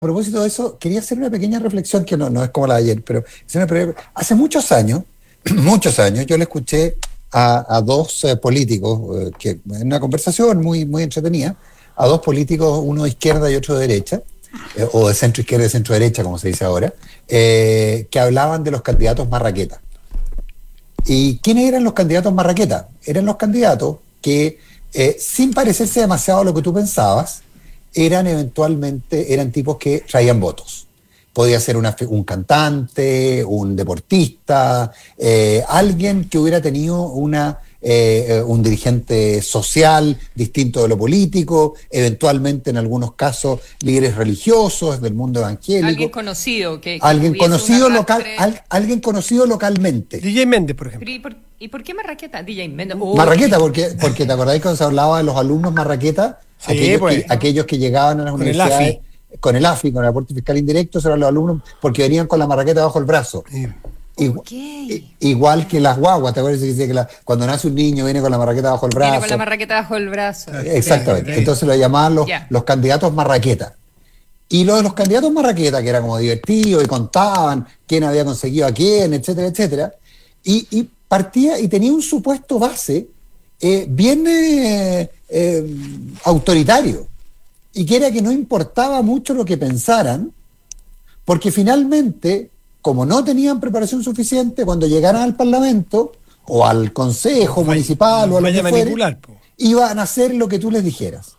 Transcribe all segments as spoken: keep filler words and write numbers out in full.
propósito de eso, quería hacer una pequeña reflexión que no, no es como la de ayer, pero es una pre- hace muchos años, muchos años, yo le escuché a, a dos eh, políticos, eh, que en una conversación muy, muy entretenida, a dos políticos, uno de izquierda y otro de derecha, eh, o de centro izquierda y centro derecha, como se dice ahora, eh, que hablaban de los candidatos marraqueta. ¿Y quiénes eran los candidatos marraqueta? Eran los candidatos que, eh, sin parecerse demasiado a lo que tú pensabas, eran eventualmente, eran tipos que traían votos. Podía ser una, un cantante, un deportista, eh, alguien que hubiera tenido una, eh, un dirigente social distinto de lo político, eventualmente en algunos casos líderes religiosos del mundo evangélico. Alguien conocido. Que, que alguien conocido un local, al, alguien conocido localmente. D J Méndez, por ejemplo. ¿Y por, ¿y por qué Marraqueta? D J Méndez. Oh, Marraqueta, porque, porque te acordáis cuando se hablaba de los alumnos marraqueta, sí, aquellos, pues, que, aquellos que llegaban a las con universidades el A F I. con el A F I, con el aporte fiscal indirecto, eran los alumnos porque venían con la marraqueta bajo el brazo. Sí. Igu- Okay. Igual que las guaguas, ¿te acuerdas que decía que la, cuando nace un niño viene con la marraqueta bajo el brazo? Viene con la marraqueta bajo el brazo. Exactamente. Sí, sí. Entonces lo llamaban los, Ya. los candidatos marraqueta. Y lo de los candidatos marraqueta, que era como divertido y contaban quién había conseguido a quién, etcétera, etcétera. Y, y partía y tenía un supuesto base eh, bien eh, eh, autoritario. Y que era que no importaba mucho lo que pensaran, porque finalmente, como no tenían preparación suficiente, cuando llegaran al Parlamento o al Consejo Vaya- Municipal o a lo vaya que a fuere, manipular, po. iban a hacer lo que tú les dijeras.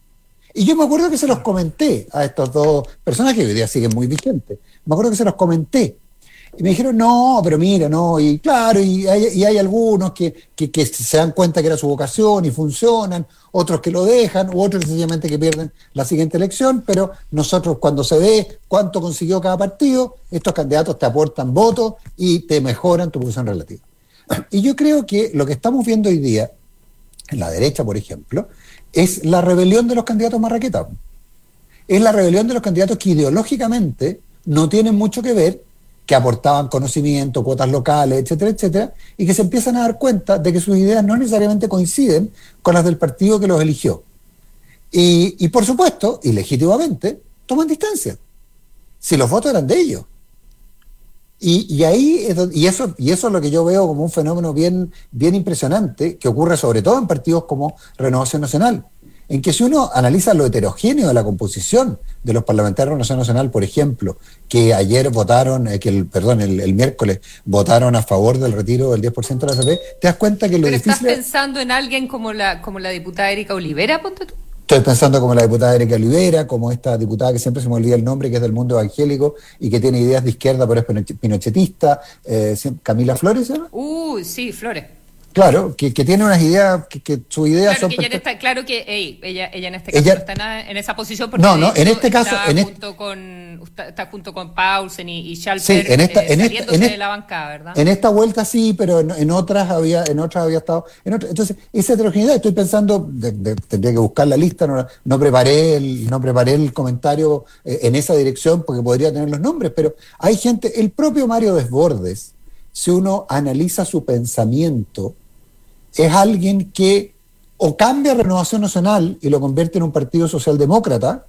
Y yo me acuerdo que se los comenté a estos dos personajes que hoy día siguen muy vigentes. Me acuerdo que se los comenté. Y me dijeron, no, pero mira, no. Y claro, y hay, y hay algunos que, que, que se dan cuenta que era su vocación y funcionan, otros que lo dejan, u otros sencillamente que pierden la siguiente elección. Pero nosotros, cuando se ve cuánto consiguió cada partido, estos candidatos te aportan votos y te mejoran tu posición relativa. Y yo creo que lo que estamos viendo hoy día, en la derecha, por ejemplo, es la rebelión de los candidatos marraqueta. Es la rebelión de los candidatos que ideológicamente no tienen mucho que ver, que aportaban conocimiento, cuotas locales, etcétera, etcétera, y que se empiezan a dar cuenta de que sus ideas no necesariamente coinciden con las del partido que los eligió. Y, y por supuesto, y legítimamente, toman distancia. Si los votos eran de ellos. Y, y ahí es donde- y eso, y eso es lo que yo veo como un fenómeno bien, bien impresionante, que ocurre sobre todo en partidos como Renovación Nacional, en que si uno analiza lo heterogéneo de la composición de los parlamentarios de Renovación Nacional, por ejemplo, que ayer votaron, eh, que el, perdón, el, el miércoles votaron a favor del retiro del diez por ciento de la A F P, te das cuenta que lo Pero estás difícil es- pensando en alguien como la, como la diputada Erika Olivera, ponte tú. Estoy pensando como la diputada Erika Olivera, como esta diputada que siempre se me olvida el nombre, que es del mundo evangélico y que tiene ideas de izquierda, pero es pinoch- pinochetista, eh, Camila Flores, ¿se llama? Uy, sí, Flores. Claro, que, que tiene unas ideas, que, que sus ideas Claro son que ella, en perfectas. esta, claro que ey, ella, ella en este caso Ella- no está nada en esa posición porque No, de no, en hecho este caso- está en est- junto con está, está junto con Paulsen y, y Schalper, Sí, en esta- eh, en esta- saliéndose en de esta- la bancada, ¿verdad? En esta vuelta sí, pero en, en otras había, en otras había estado. En otras, entonces, esa heterogeneidad, estoy pensando, de- de- tendría que buscar la lista, no, no preparé el, no preparé el comentario eh, en esa dirección porque podría tener los nombres, pero hay gente, el propio Mario Desbordes, si uno analiza su pensamiento, es alguien que o cambia Renovación Nacional y lo convierte en un partido socialdemócrata,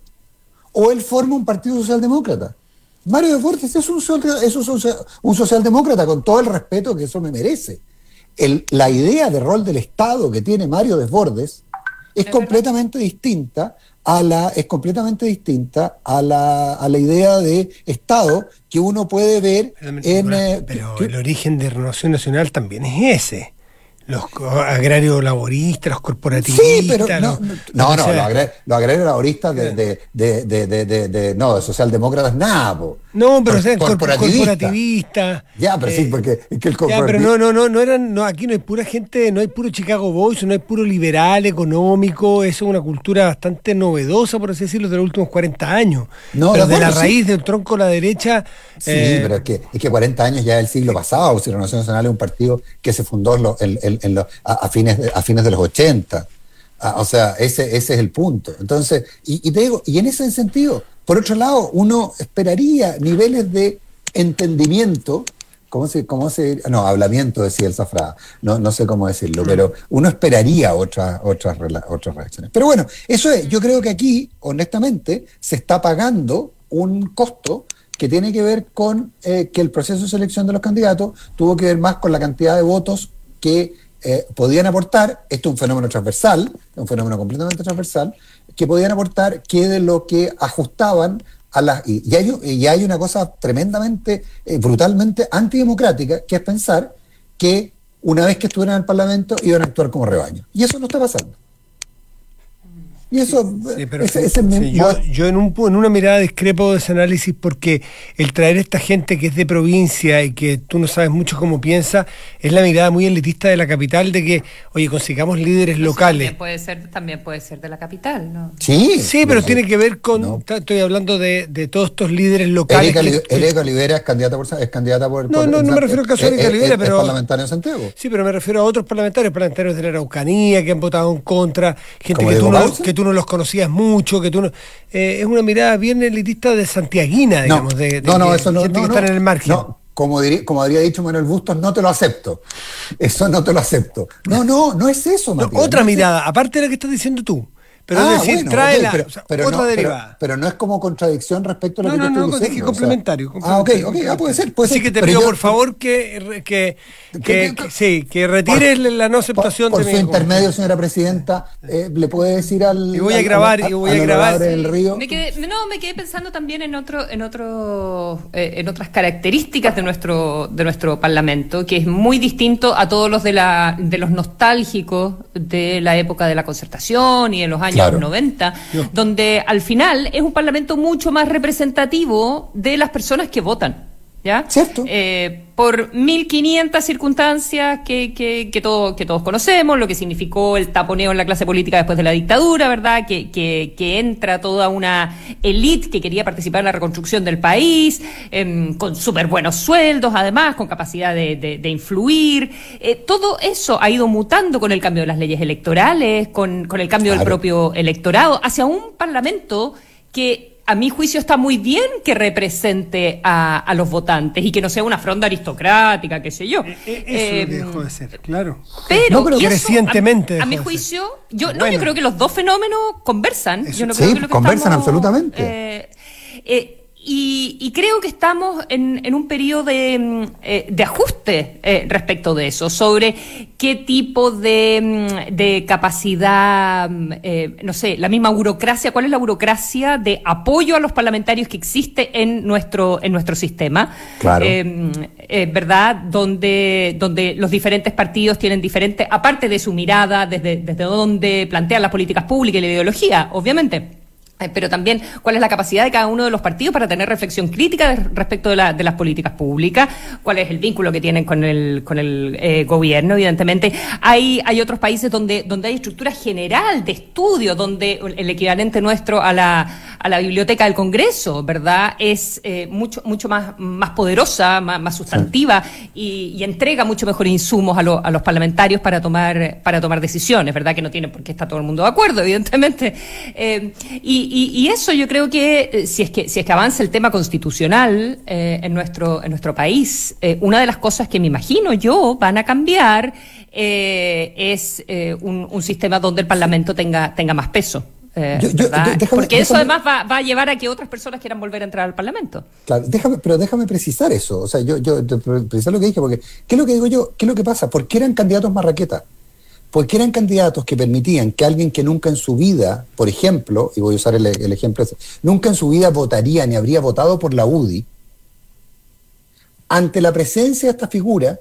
o él forma un partido socialdemócrata. Mario Desbordes es un, social- es un, social- un socialdemócrata, con todo el respeto que eso me merece. El- la idea de rol del Estado que tiene Mario Desbordes es Es completamente distinta a la, es completamente distinta a la, a la idea de Estado que uno puede ver Pero, en... eh, pero que- el origen de Renovación Nacional también es ese. Los co- agrarios laboristas, los corporativistas. Sí, pero no, los- no, no, no, o sea, los agrarios los agrarios laboristas de, de, de, de, de, de- de- no, de socialdemócratas, nada, po. no, pero Cor- o sea, cor- corporativista. corporativista. Ya, pero sí, eh, porque es que el Ya, pero corporativismo... no, no, no, no eran, no, aquí no hay pura gente, no hay puro Chicago Boys, no hay puro liberal, económico, eso es una cultura bastante novedosa, por así decirlo, de los últimos cuarenta años. No, pero de de la acuerdo, sí. raíz del tronco a la derecha. Sí, eh, pero es que, es que cuarenta años ya es el siglo pasado. Si Renovación Nacional es un partido que se fundó en lo- en- en- en lo- a, a fines de, a fines de los ochenta. Ah, o sea, ese, ese es el punto. Entonces, y, y te digo, y en ese sentido, por otro lado, uno esperaría niveles de entendimiento. ¿Cómo se, cómo se, no, hablamiento decía el Zafrada, no, no sé cómo decirlo, pero uno esperaría otras, otras, rela- otras reacciones. Pero bueno, eso es, yo creo que aquí, honestamente, se está pagando un costo que tiene que ver con eh, que el proceso de selección de los candidatos tuvo que ver más con la cantidad de votos que eh, podían aportar. Esto es un fenómeno transversal, es un fenómeno completamente transversal, que podían aportar que de lo que ajustaban a las... Y, y, hay, y hay una cosa tremendamente, eh, brutalmente antidemocrática, que es pensar que una vez que estuvieran en el Parlamento iban a actuar como rebaño. Y eso no está pasando. Y eso, sí, pero ese, sí, ese sí, yo, yo en, un, en una mirada discrepo de ese análisis, porque el traer esta gente que es de provincia y que tú no sabes mucho cómo piensa, es la mirada muy elitista de la capital, de que, oye, consigamos líderes Pero locales. También puede ser, también puede ser de la capital, ¿no? Sí, sí, pero tiene que ver con, no. estoy hablando de, de todos estos líderes locales. Erika, que, Erika Olivera es candidata por, es candidata por... No, por, no, no me refiero al caso de Erika es, Olivera, es, pero... Es parlamentario en Santiago. Sí, pero me refiero a otros parlamentarios, parlamentarios de la Araucanía, que han votado en contra, gente que tú, no, que tú no los conocías mucho, que tú no... Eh, es una mirada bien elitista de santiaguina, digamos, no, de, de, no, no, de eso no, gente no, que no, están en el margen. No, como, diría, como habría dicho Manuel Bustos, no te lo acepto. Eso no te lo acepto. No, no, no es eso, no, Matías, Otra no es mirada, eso. aparte de lo que estás diciendo tú. Pero ah, es decir, bueno, trae okay, la, pero, o sea, pero otra no, derivada. Pero, pero no es como contradicción respecto a lo no, que no, te estoy no, diciendo. dije o complementario, sea, complementario. Ah, ok, ok, ah, puede ser, puede Así ser. que te pero pido yo, por favor que, que, que, que, que sí, que retires por, la no aceptación por, por de su mi intermedio, señora presidenta, eh, le puede decir al... Y voy a al, grabar, al, y voy a al grabar. del Río. Me quedé, no, me quedé pensando también en otro, en otro, eh, en otras características de nuestro, de nuestro Parlamento, que es muy distinto a todos los de la, de los nostálgicos de la época de la Concertación y en los años Claro. noventa, Yo. donde al final es un Parlamento mucho más representativo de las personas que votan, ¿ya? Cierto. Eh, por mil quinientas circunstancias que, que, que, todo, que todos conocemos, lo que significó el taponeo en la clase política después de la dictadura, ¿verdad? Que, que, que entra toda una élite que quería participar en la reconstrucción del país, eh, con súper buenos sueldos, además, con capacidad de, de, de influir. Eh, todo eso ha ido mutando con el cambio de las leyes electorales, con, con el cambio Claro. del propio electorado, hacia un parlamento que, a mi juicio, está muy bien que represente a, a los votantes y que no sea una fronda aristocrática, qué sé yo. Eh, eh, eso Eh, es lo que dejó de ser, claro. Pero, No, pero y eso, recientemente a, a mi dejó de juicio, yo, no, Bueno. yo creo que los dos fenómenos conversan. Eso- Yo no sí, creo que lo que conversan estamos, absolutamente. eh, eh, y, y creo que estamos en, en un periodo de, mm, eh, de ajuste eh, respecto de eso, sobre qué tipo de, mm, de capacidad, mm, eh, no sé, la misma burocracia, cuál es la burocracia de apoyo a los parlamentarios que existe en nuestro, en nuestro sistema. Claro. Eh, eh, ¿verdad? Donde, donde los diferentes partidos tienen diferentes, aparte de su mirada, desde, desde donde plantean las políticas públicas y la ideología, obviamente. Eh, pero también cuál es la capacidad de cada uno de los partidos para tener reflexión crítica de- respecto de, la, de las políticas públicas, cuál es el vínculo que tienen con el, con el eh, gobierno, evidentemente. Hay, hay otros países donde, donde hay estructura general de estudio, donde el equivalente nuestro a la, a la biblioteca del Congreso, ¿verdad? Es eh, mucho, mucho más, más poderosa, más, más sustantiva y, y entrega mucho mejor insumos a, lo- a los parlamentarios para tomar, para tomar decisiones, ¿verdad? Que no tienen por qué estar todo el mundo de acuerdo, evidentemente. Eh, y, y, y eso yo creo que eh, si es que si es que avanza el tema constitucional eh, en nuestro en nuestro país, eh, una de las cosas que me imagino yo van a cambiar eh, es eh, un, un sistema donde el Parlamento tenga tenga más peso. Eh, Yo- yo- ¿verdad? déjame- Porque eso déjame- además va, va a llevar a que otras personas quieran volver a entrar al Parlamento. Claro, déjame, pero déjame precisar eso. O sea, yo, yo te- precisar lo que dije, porque ¿qué es lo que digo yo? ¿Qué es lo que pasa? ¿Por qué eran candidatos marraqueta? Porque eran candidatos que permitían que alguien que nunca en su vida, por ejemplo, y voy a usar el, el ejemplo ese, nunca en su vida votaría ni habría votado por la U D I, ante la presencia de esta figura,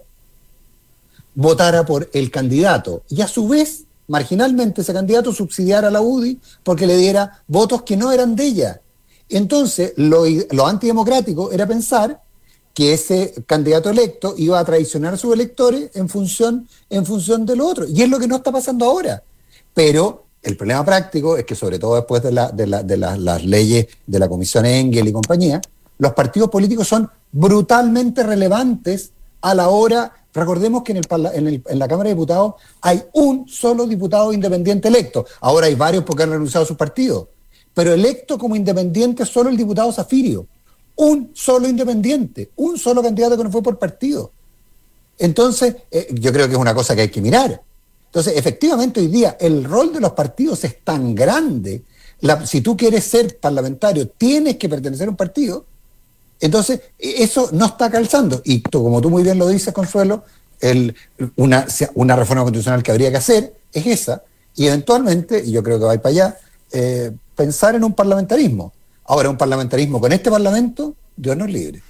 votara por el candidato y a su vez, marginalmente, ese candidato subsidiara a la U D I porque le diera votos que no eran de ella. Entonces, lo, lo antidemocrático era pensar que ese candidato electo iba a traicionar a sus electores en función, en función de lo otro. Y es lo que no está pasando ahora. Pero el problema práctico es que, sobre todo después de, la, de, la, de la, las leyes de la Comisión Engel y compañía, los partidos políticos son brutalmente relevantes a la hora. Recordemos que en, el, en, el, en la Cámara de Diputados hay un solo diputado independiente electo. Ahora hay varios porque han renunciado a sus partidos. Pero electo como independiente solo el diputado Zafirio. Un solo independiente, un solo candidato que no fue por partido. Entonces, eh, yo creo que es una cosa que hay que mirar. Entonces, efectivamente, hoy día el rol de los partidos es tan grande, la, si tú quieres ser parlamentario, tienes que pertenecer a un partido. Entonces, eso no está calzando. Y tú, como tú muy bien lo dices, Consuelo, el, una, una reforma constitucional que habría que hacer es esa, y eventualmente, y yo creo que va a ir para allá, eh, pensar en un parlamentarismo. Ahora, un parlamentarismo con este Parlamento, Dios nos libre.